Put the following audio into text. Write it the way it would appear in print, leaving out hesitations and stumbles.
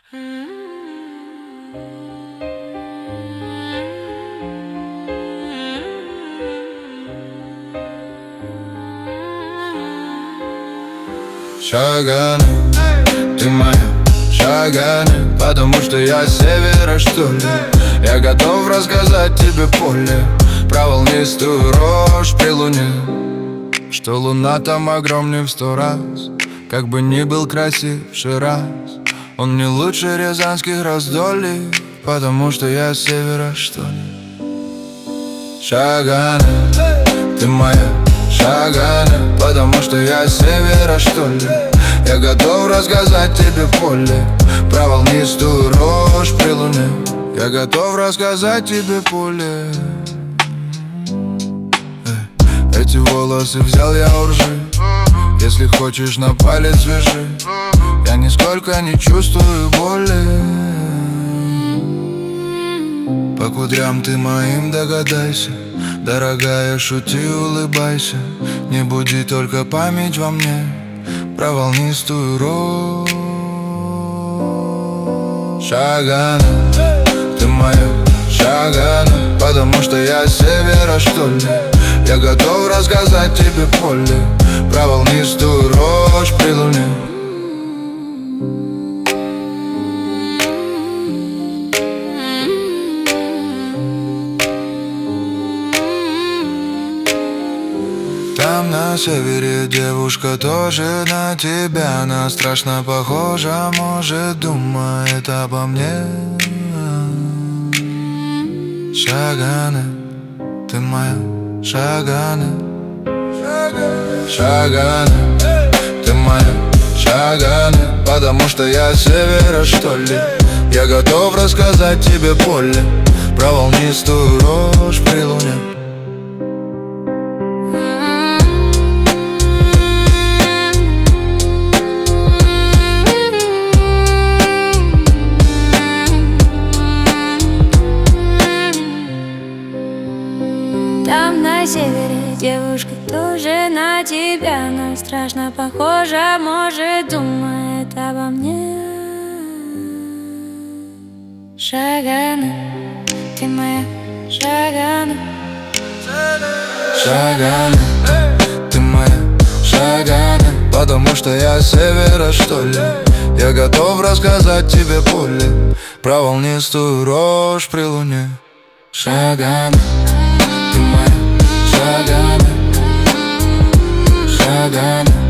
Шаганы, ты моя Шаганы, потому что я с севера, что ли. Я готов рассказать тебе поле про волнистую рожь при луне, что луна там огромнее в 100 раз. Как бы ни был красив Шираз, он не лучше рязанских раздолий, потому что я с севера, что ли. Шаганы, ты моя Шаганы, потому что я с севера, что ли. Я готов рассказать тебе поле про волнистую рожь при луне. Я готов рассказать тебе поле. Эти волосы взял я у ржи, если хочешь на палец вяжи. Я нисколько не чувствую боли. По кудрям ты моим догадайся, дорогая, шути, улыбайся. Не буди только память во мне про волнистую рожь. Шаганы, ты моя Шаганы, потому что я с севера, что ли. Я готов рассказать тебе поле про волнистую рожь при луне. Там на севере девушка тоже на тебя. Она страшно похожа, может, думает обо мне. Шаганы, ты моя Шаганы, Шаганы, ты моя Шаганы, потому что я с севера, что ли. Я готов рассказать тебе поле про волнистую рожь при луне. Там на севере девушка тоже на тебя. Она страшно похожа, может, думает обо мне. Шаганы, ты моя Шаганы, Шаганы, ты моя Шаганы, потому что я с севера, что ли. Я готов рассказать тебе поле про волнистую рожь при луне. Шаганы, ты моя Шаганы, Шаганы.